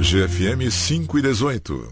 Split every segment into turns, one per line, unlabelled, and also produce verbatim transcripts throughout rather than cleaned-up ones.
G F M cinco e dezoito.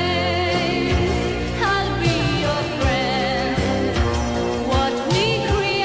What we create.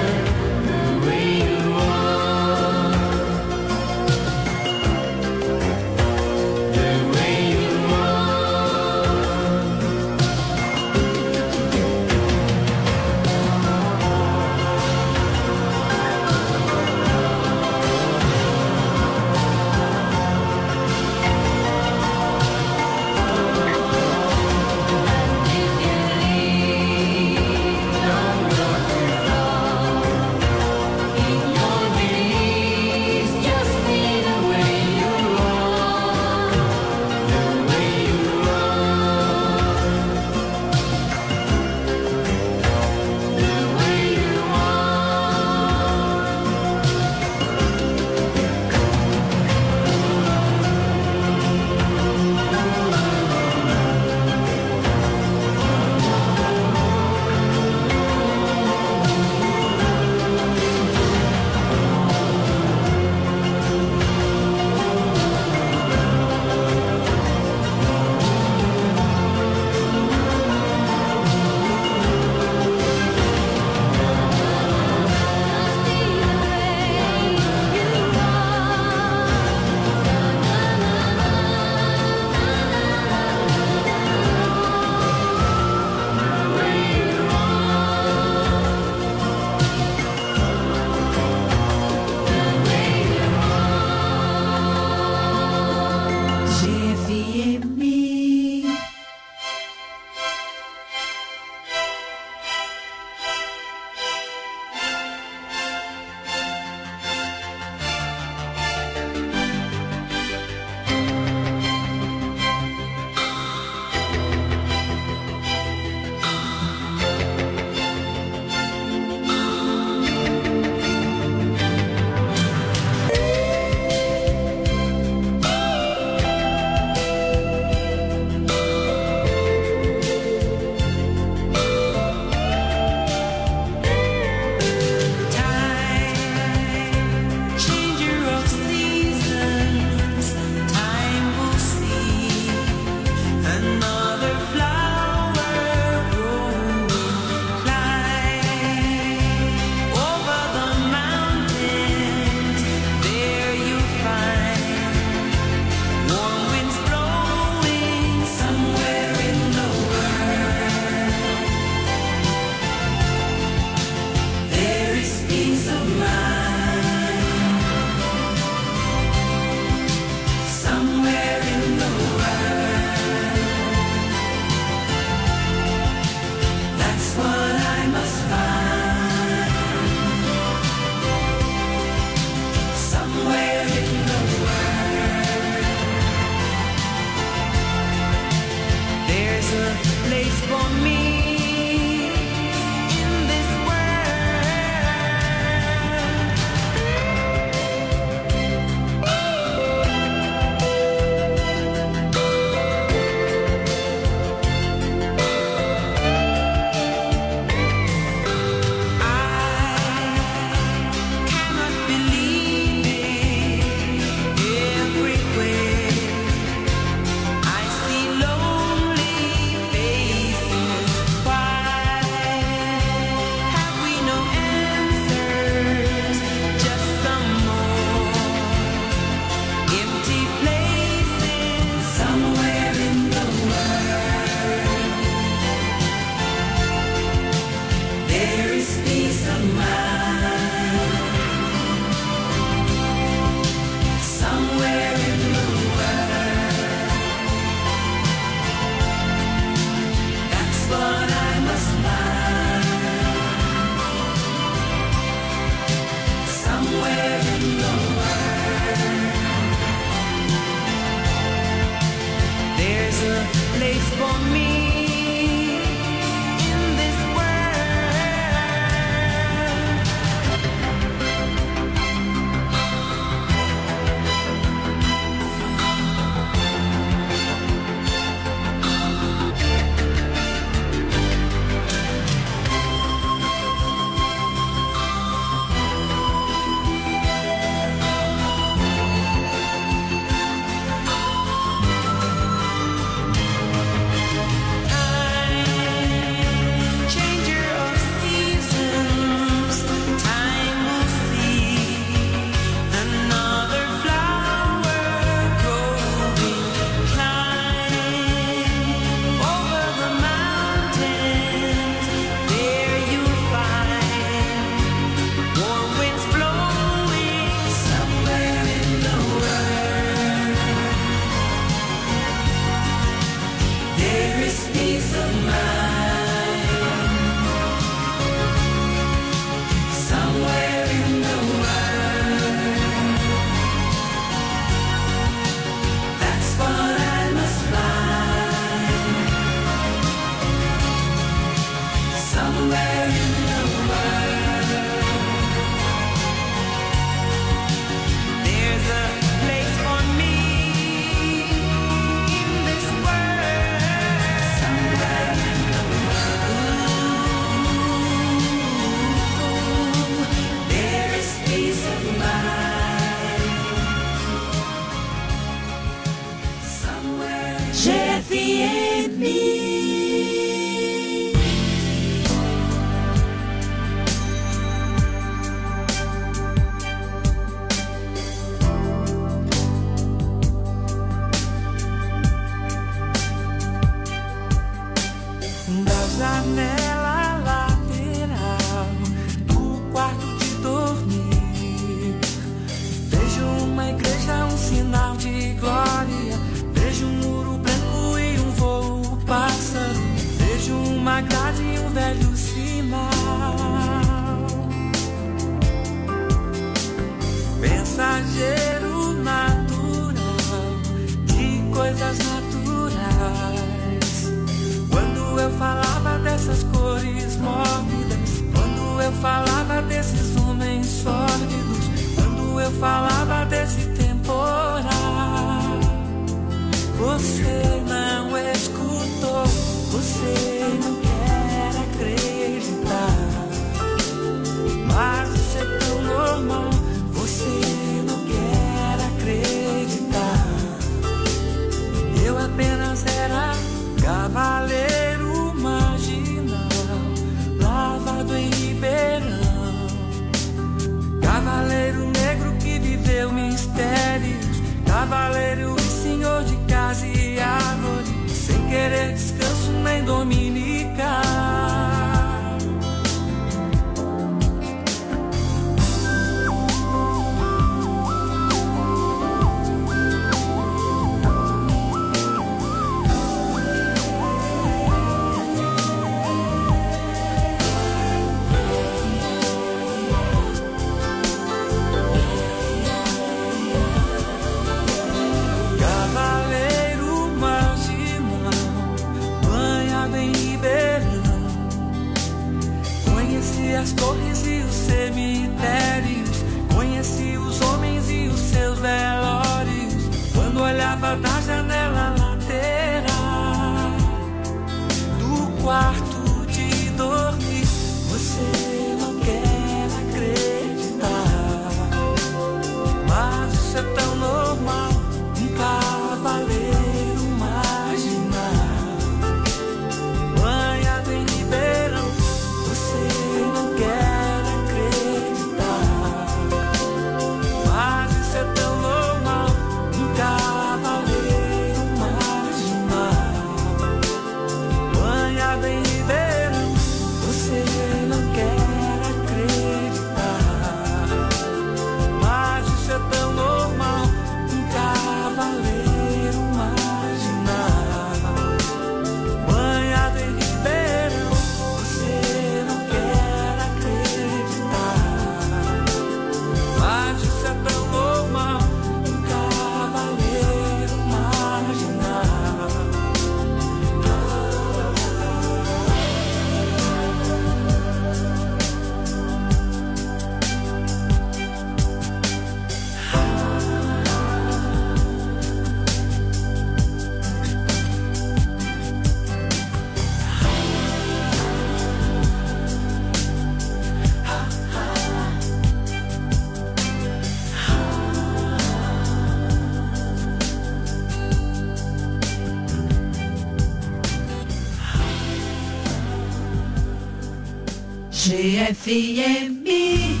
G F M.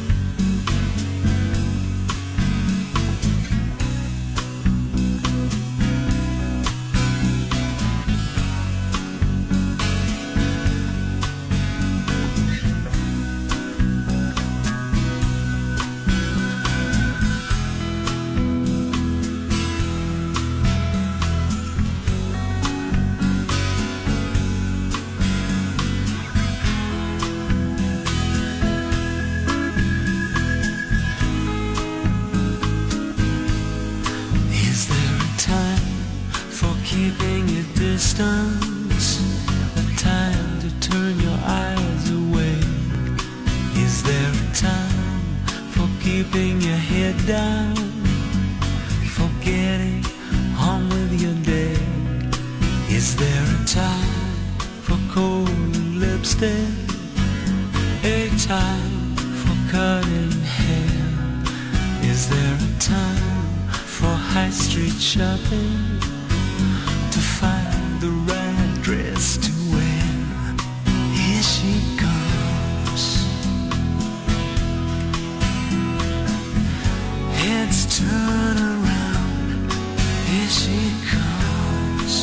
Distance, a time to turn your eyes away. Is there a time for keeping your head down, for getting on with your day? Is there a time for cold lipstick, a time for cutting hair? Is there a time for high street shopping, to find the right dress to wear? Here she comes, heads turn around. Here she comes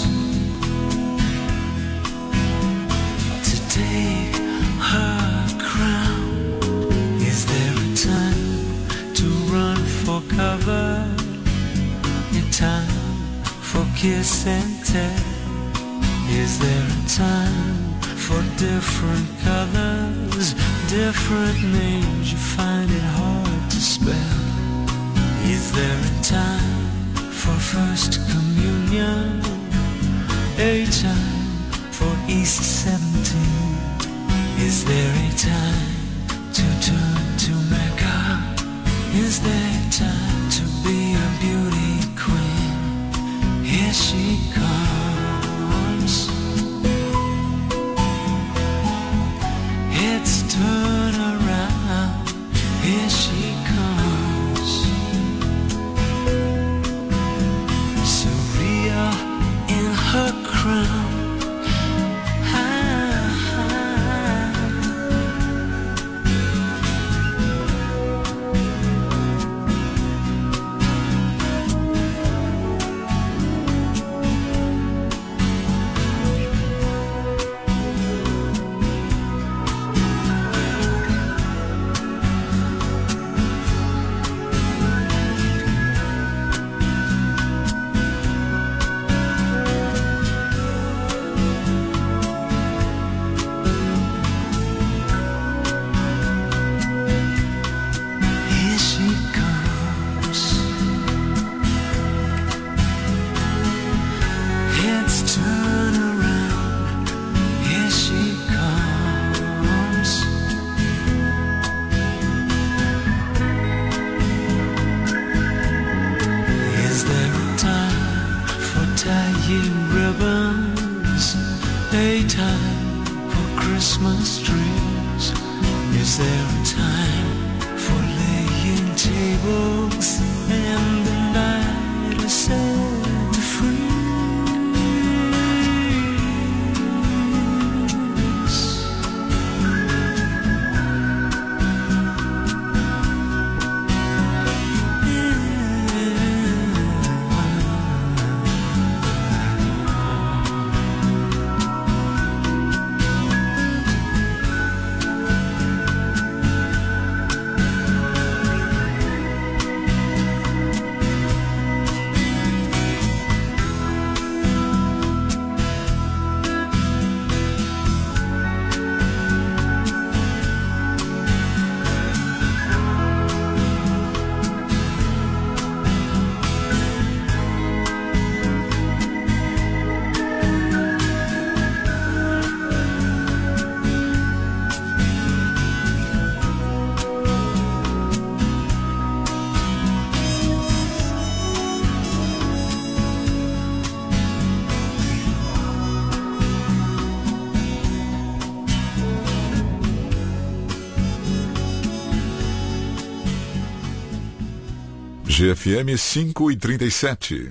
to take her crown. Is there a time to run for cover, a time for kiss and tell? Is there a time for different colors, different names you find it hard to spell? Is there a time for first communion, a time for East seventeen? Is there a time to turn to Mecca? Is there a time to be a beauty queen? Here she comes, heads turn around. Here she comes, Surya in her crown.
G F M cinco e trinta e sete.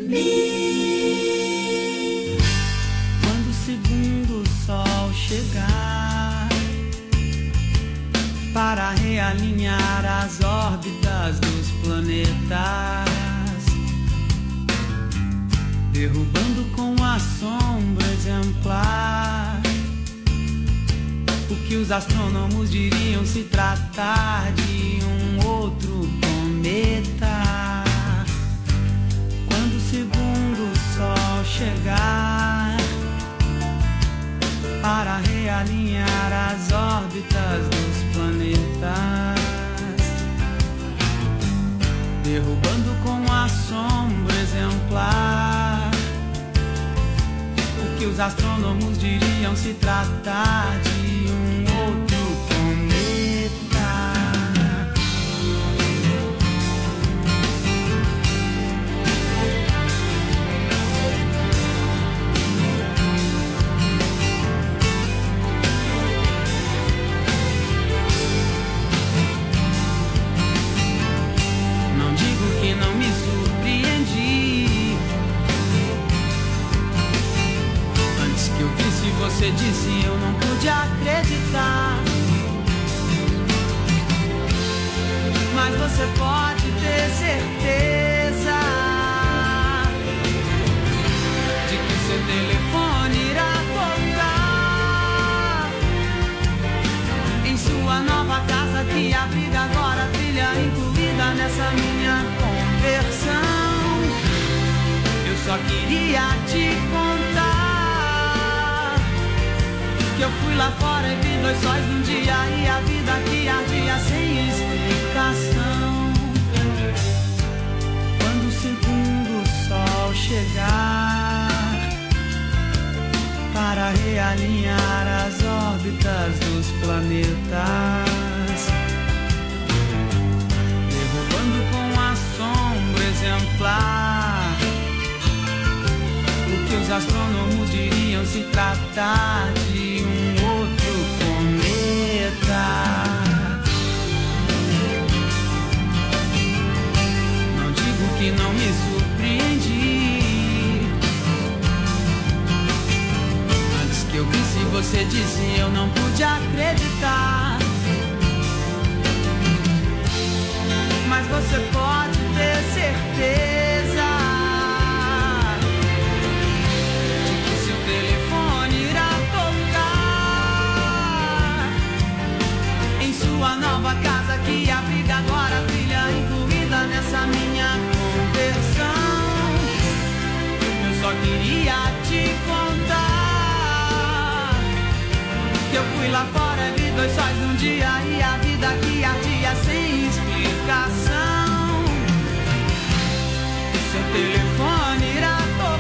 M.
Quando o segundo sol chegar para realinhar as órbitas dos planetas, derrubando com a sombra exemplar o que os astrônomos diriam se tratar de um outro cometa. Quando o segundo sol chegar para realinhar as órbitas dos planetas, derrubando com a sombra exemplar o que os astrônomos diriam se tratar de um outro cometa. Não digo que não me surpreendi. Antes que eu visse, você disse, eu não pude acreditar. Mas você pode ter certeza de que seu telefone irá tocar em sua nova casa que abriga agora trilha incluída nessa minha conversão. Eu só queria te contar que eu fui lá fora e vi dois sóis num dia e a vida que ardia sem explicação. Quando o segundo sol chegar para realinhar as órbitas dos planetas, derrubando com a sombra exemplar o que os astrônomos diriam se tratar de um outro cometa. Não digo que não me surpreendi. Antes que eu visse, você disse, eu não pude acreditar. Mas você pode ter certeza de que seu telefone irá tocar em sua nova casa que abriga agora a trilha incluída nessa minha conversão. Eu só queria te contar que eu fui lá fora e vi dois sóis num dia e a vida que ardia sem explicação. O seu telefone irá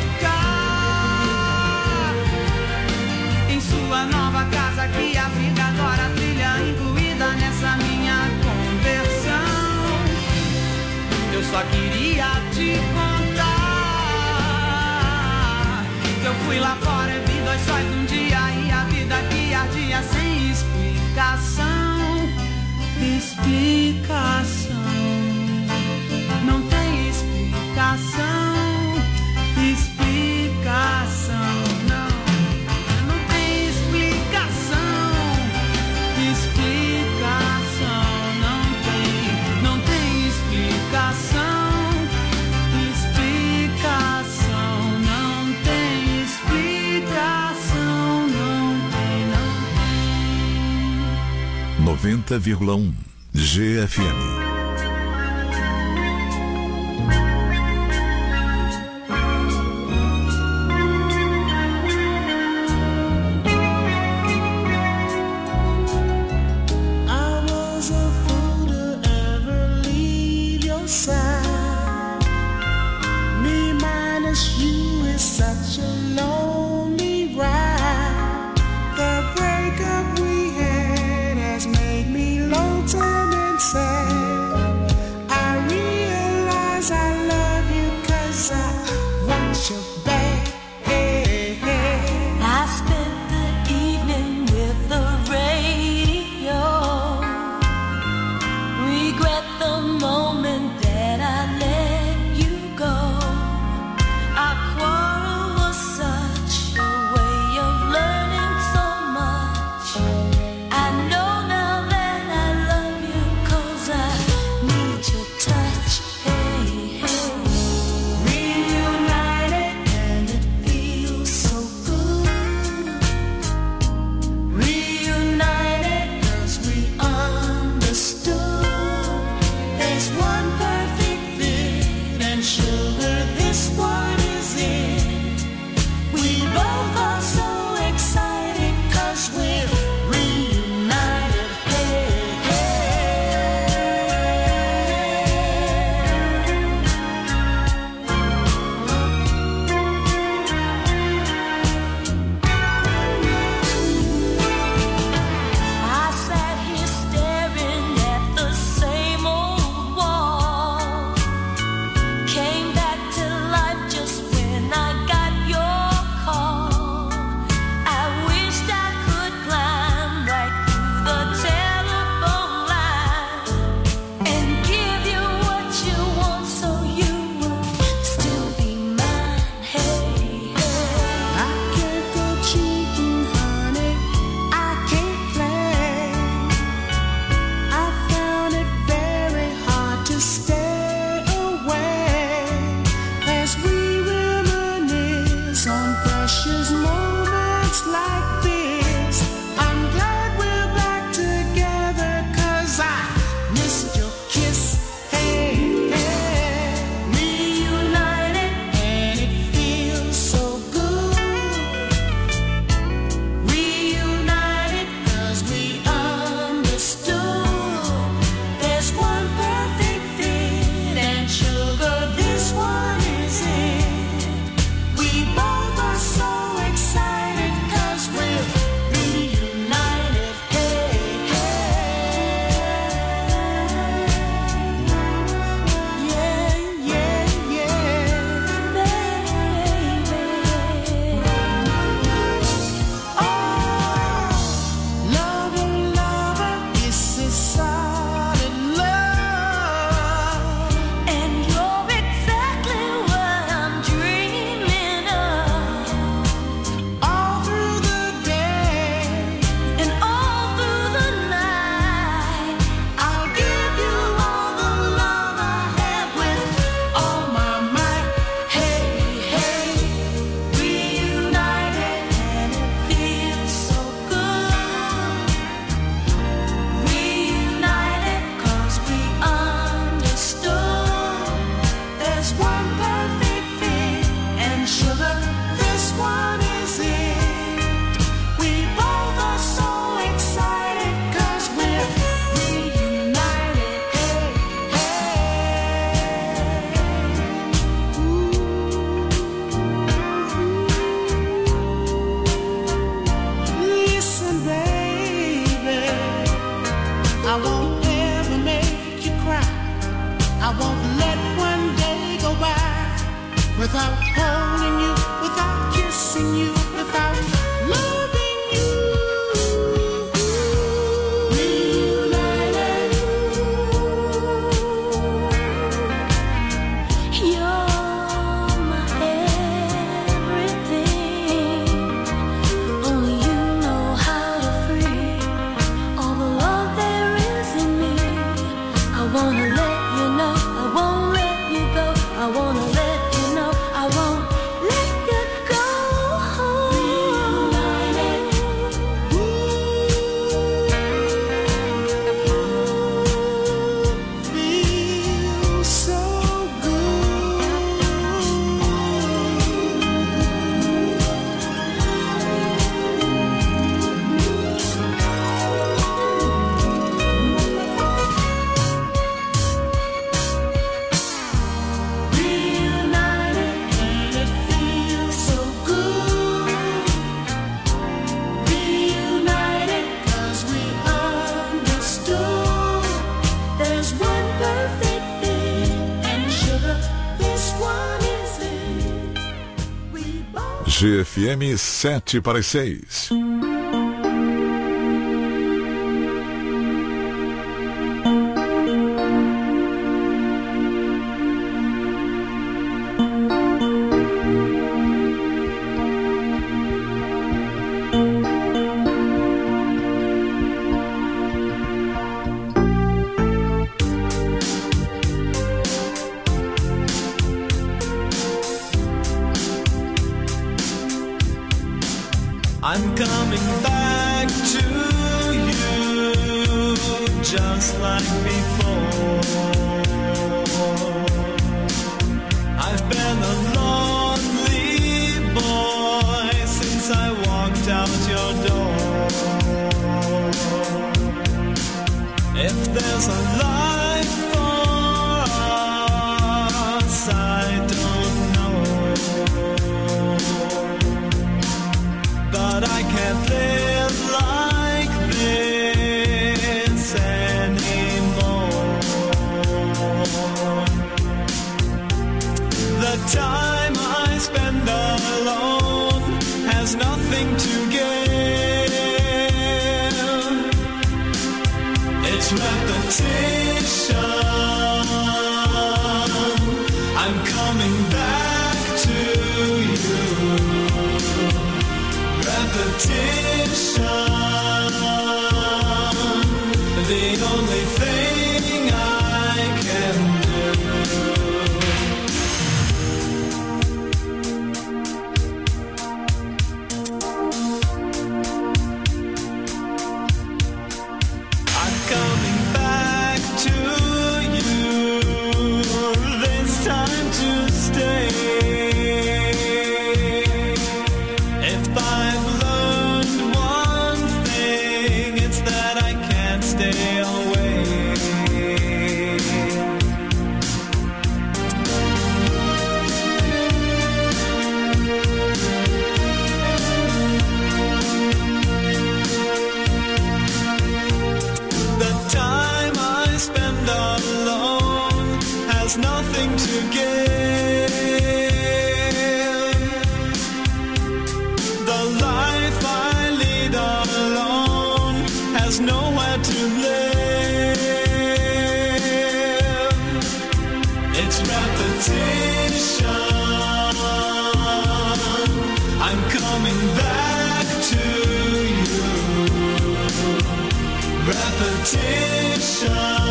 tocar em sua nova casa que abriga agora a trilha incluída nessa minha conversão. Eu só queria te contar que eu fui lá fora e vi dois sóis num dia e a vida que ardia sem explicação. Explicação. Não tem explicação. Explicação. Não. Não tem explicação. Explicação. Não tem. Não tem explicação. Explicação. Não tem explicação. Não tem. Não tem.
noventa vírgula um G F M.
Regret the moment that I let you go. without holding you, without kissing you, without loving you. Reunited. You're my everything. Only you know how to free all the love there is in me. I wanna let you know, I won't let you go. I wanna let you know, I won't let you go. Reunited. Feels so Reunited, and it feels so good. Reunited, 'cause we understood there's one perfect thing, and sugar, this one is it. We both
G F M sete para as seis.
I'm coming back to you just like before. I've been a lonely boy since I walked out your door. If there's a life for us, I don't know. But I can't live like this anymore. The time I spend alone has nothing to give. It's repetition. I'm coming back to you. Repetition, the only thing I can do. I'm coming back to you, this time to stay. If I've learned one thing, it's that I can't stay away. The time I spend alone has nothing to give. The life I lead alone has nowhere to live. It's repetition. I'm coming back to you. Repetition,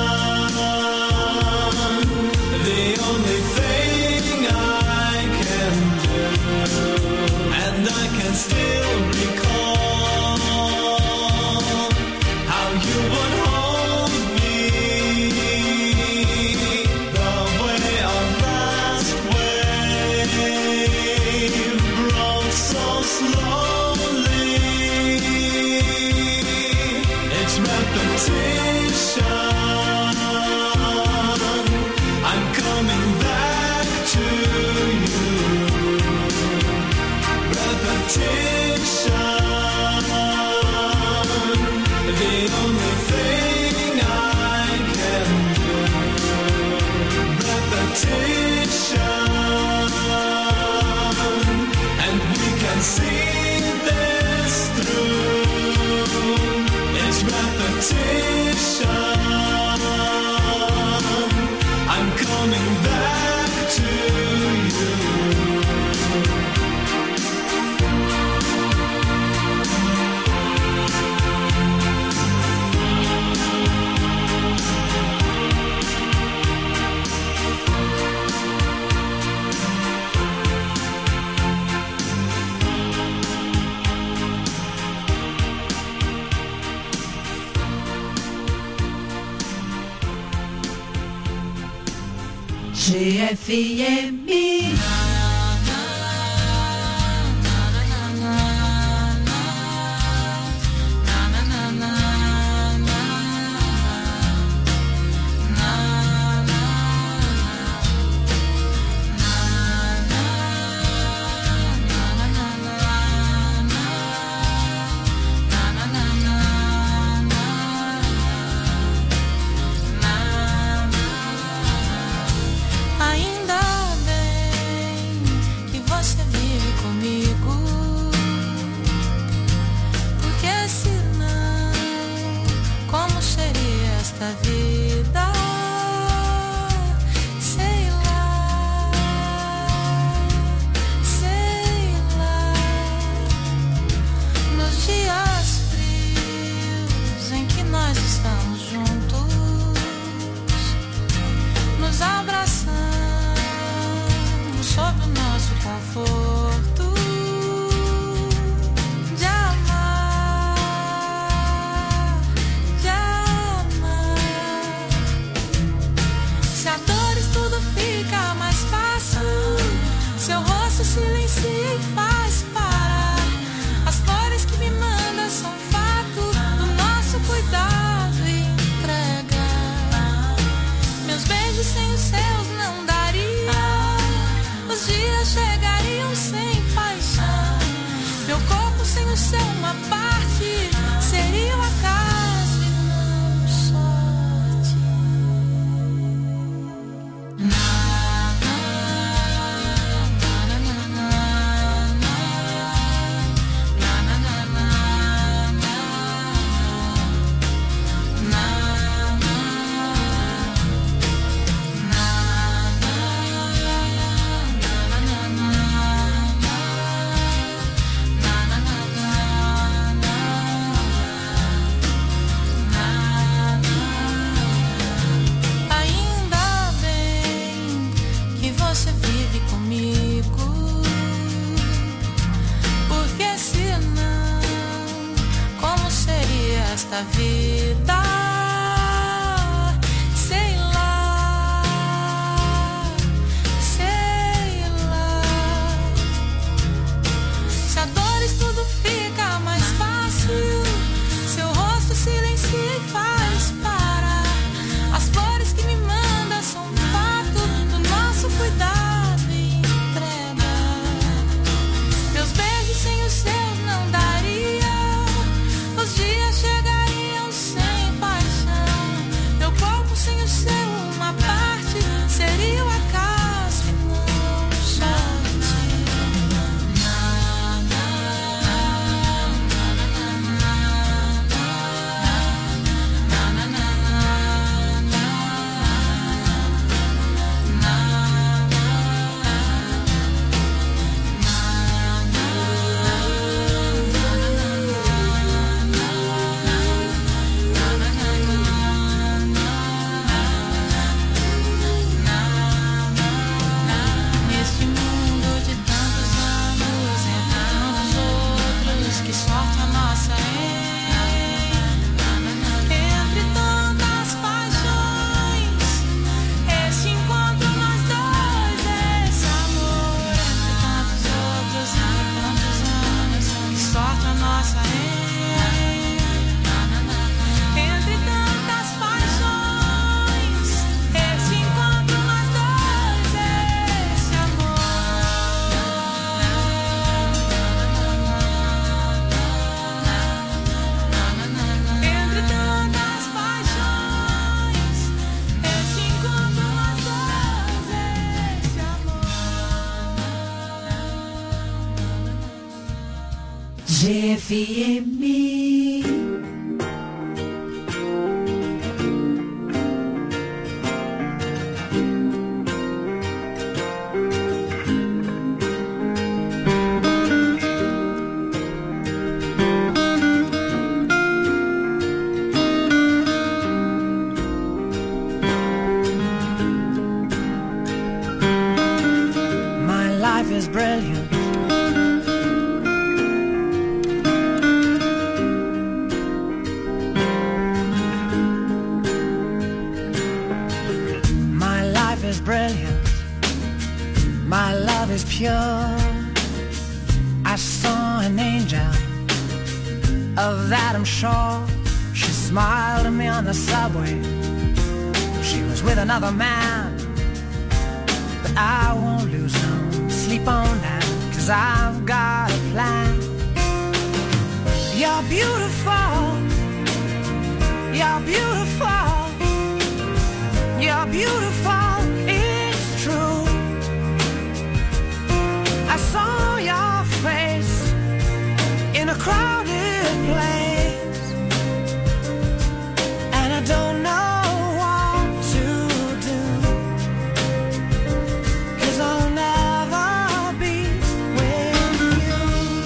the only thing I can do. And I can still recall how you would hold me, the way our last wave broke so slowly. It's repetition. I'm coming back to you. Repetition, the only thing I can do. Repetition.
G F M. G F M.
My life is brilliant. My life is brilliant. love is pure. I saw an angel, of that I'm sure. She smiled at me on the subway. She was with another man, but I won't lose no sleep on that, 'cause I've got a plan. You're beautiful, you're beautiful, you're beautiful, it's true. I saw your face in a crowded place, and I don't know what to do, 'cause I'll never be with you.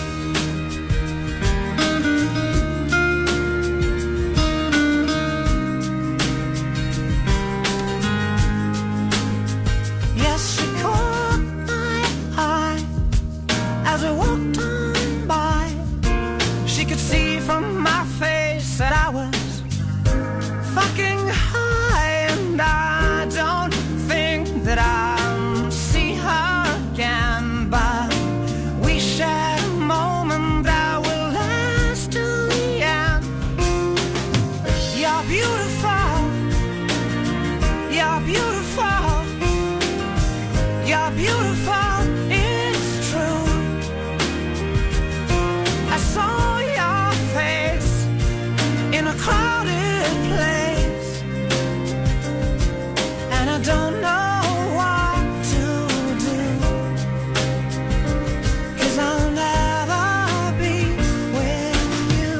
Yes, she caught my eye as we walked on by. She could see from my face that I was fucking high, and I don't think that I'll see her again, but we shared a moment that will last till the end. You're beautiful, you're beautiful, you're beautiful, it's true. I saw your face in a crowded place, and I don't know what to do, 'cause I'll never be with you.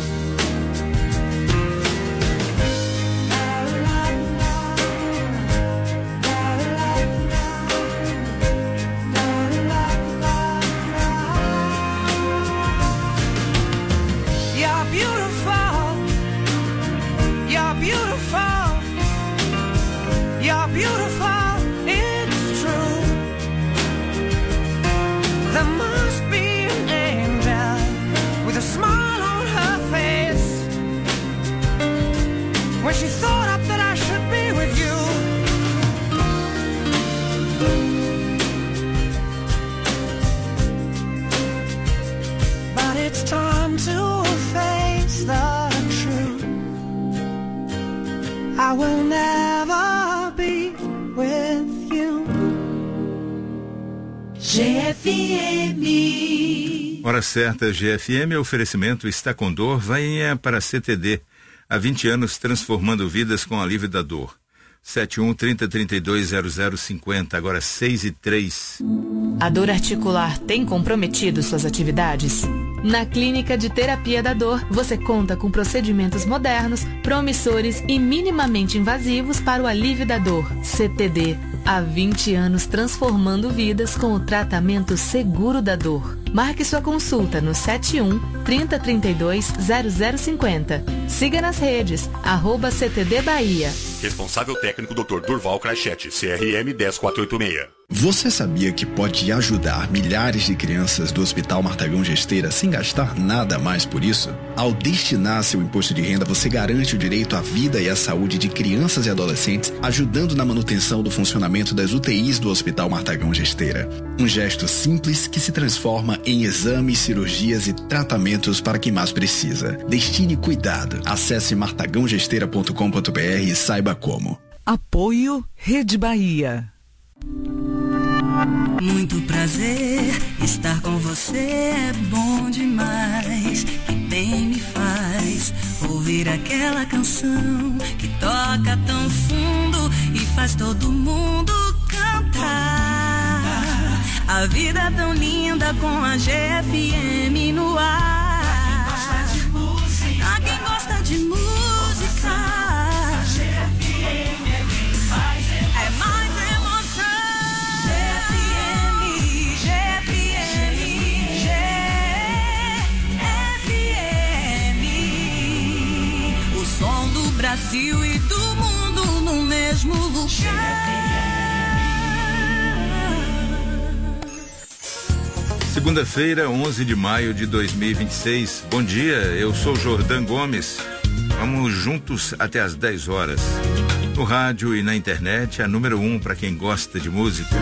You're beautiful, you're beautiful, you're beautiful, it's true. There must be an angel with a smile on her face when she thought up that I should be with you. But it's time to face the truth. I will never be with you.
G F M.
Hora certa, G F M, oferecimento está com dor, venha para a C T D. Há vinte anos transformando vidas com alívio da dor. sete um, trinta, trinta e dois, zero zero cinquenta, agora seis e três.
A dor articular tem comprometido suas atividades? Na Clínica de Terapia da Dor, você conta com procedimentos modernos, promissores e minimamente invasivos para o alívio da dor. C T D. Há vinte anos transformando vidas com o tratamento seguro da dor. Marque sua consulta no sete um, trinta, trinta e dois, zero zero cinquenta. Siga nas redes, arroba C T D Bahia.
Responsável técnico doutor Durval Crachete, C R M dez quatro oito seis.
Você sabia que pode ajudar milhares de crianças do Hospital Martagão Gesteira sem gastar nada mais por isso? Ao destinar seu imposto de renda, você garante o direito à vida e à saúde de crianças e adolescentes, ajudando na manutenção do funcionamento das U T Is do Hospital Martagão Gesteira. Um gesto simples que se transforma em exames, cirurgias e tratamentos para quem mais precisa. Destine cuidado. Acesse martagão gesteira ponto com ponto b r e saiba como.
Apoio Rede Bahia.
Muito prazer, estar com você é bom demais. Que bem me faz ouvir aquela canção que toca tão fundo e faz todo mundo cantar. A vida é tão linda com a G F M no ar. A quem gosta de música, a G F M é quem faz é mais emoção. G F M, G F M, G F M. O som do Brasil e do mundo no mesmo lugar.
Segunda-feira, onze de maio de dois mil e vinte e seis. Bom dia, eu sou Jordan Gomes. Vamos juntos até às dez horas. No rádio e na internet, a número um para quem gosta de música.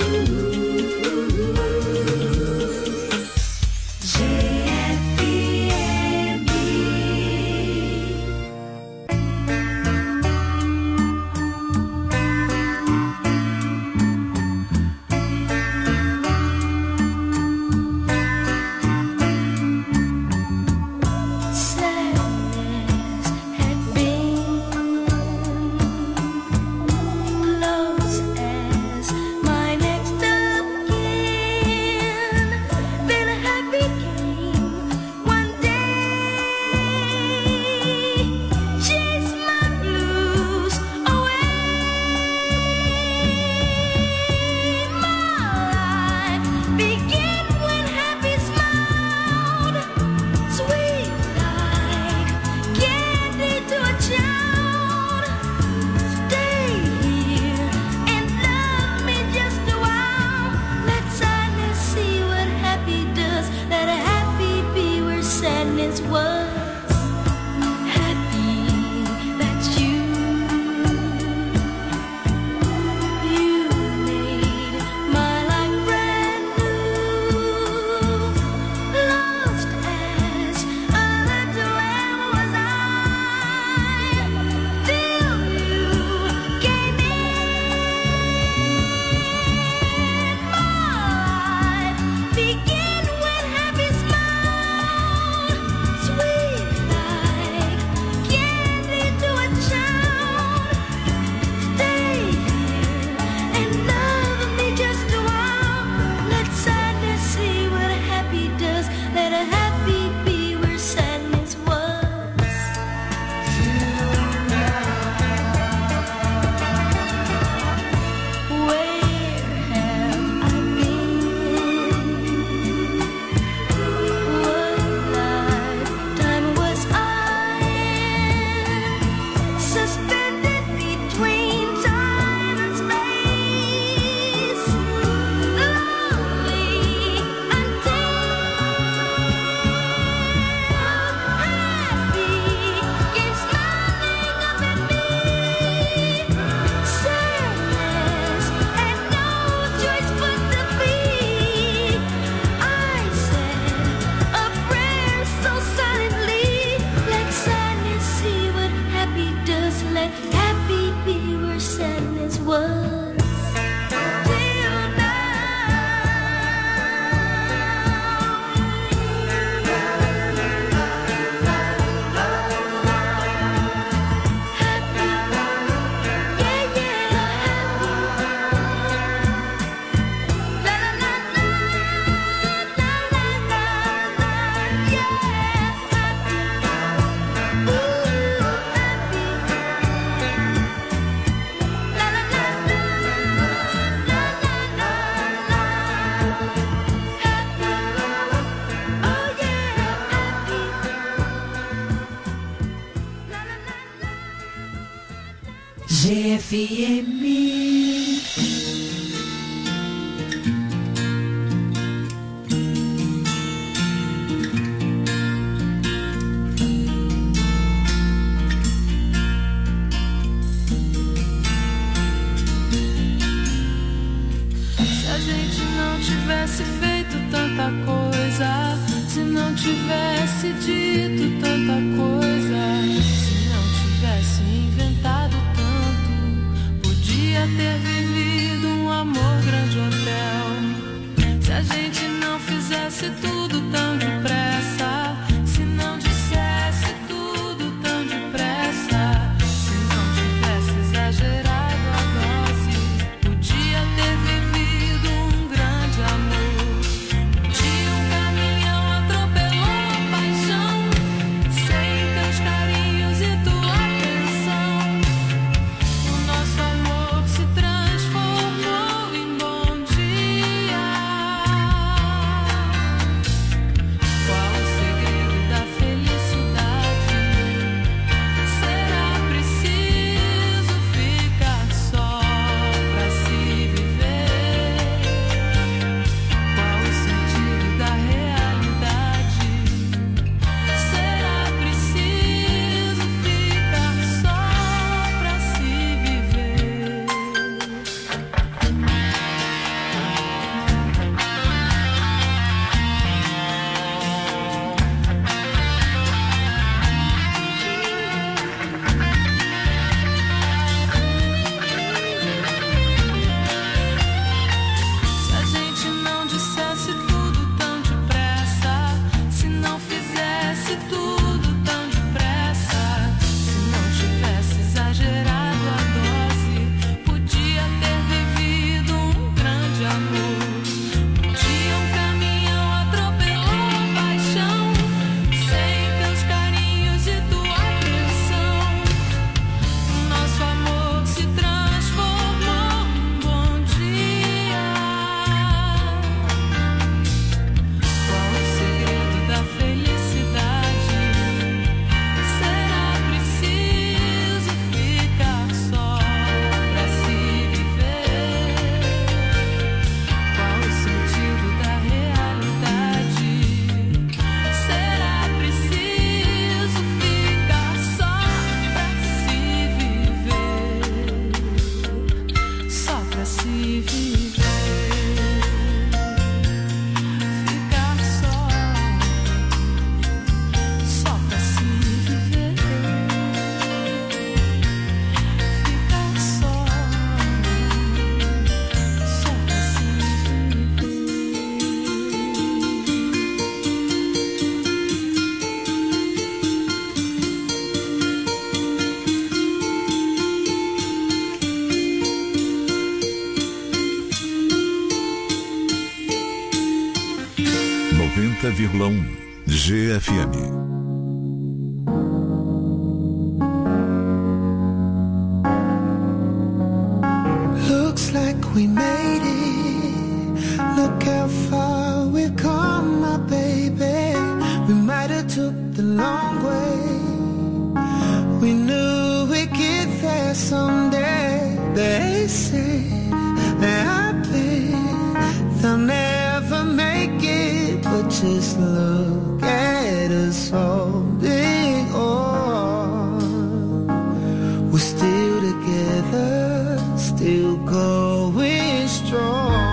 G F M.
Se a gente não tivesse feito tanta coisa, se não tivesse dito tanta coisa, se não tivesse inventado tanto, podia ter vivido um amor grande hotel. Se a gente não fizesse tudo tão depressa, se não dissesse tudo tão depressa, se não tivesse exagerado a dose, podia ter vivido um grande amor. Tinha um caminhão atropelou a paixão, sem teus carinhos e tua atenção. O nosso amor se transformou
noventa vírgula um G F M.
Looks like we made it. Look how far we've come, my baby. We might have took the long way. We knew we'd get there someday. They say that I bet they'll never make it, but just look at us holding on. We're still together, still going strong.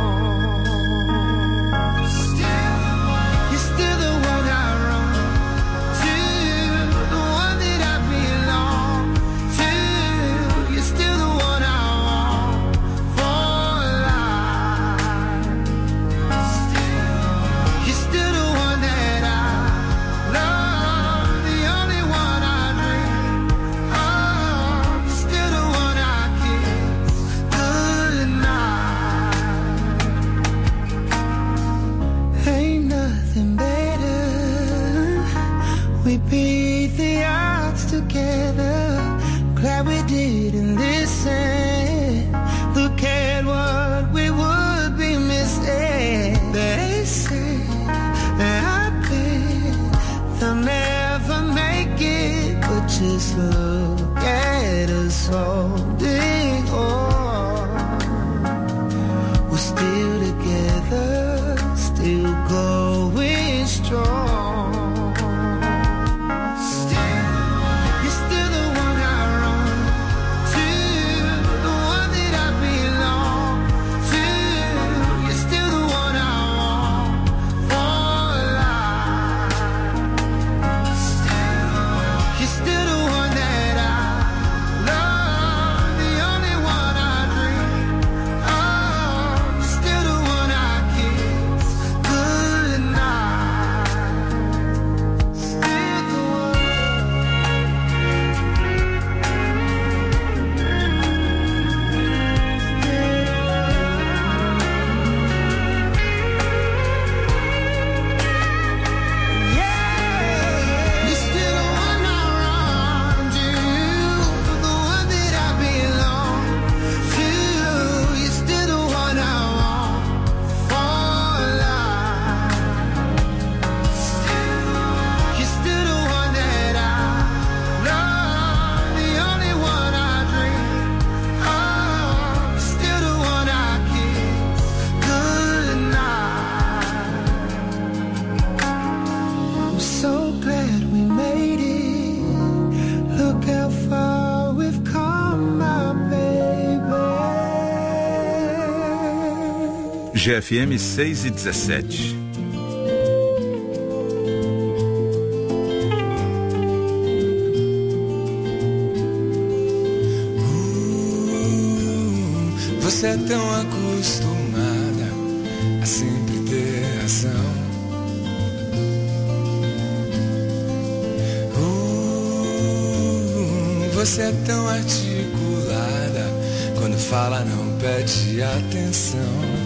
Just look at us holding on. We're still together, still going strong.
G F M seis e dezessete.
Você é tão acostumada a sempre ter razão. Uh, você é tão articulada, quando fala não pede atenção.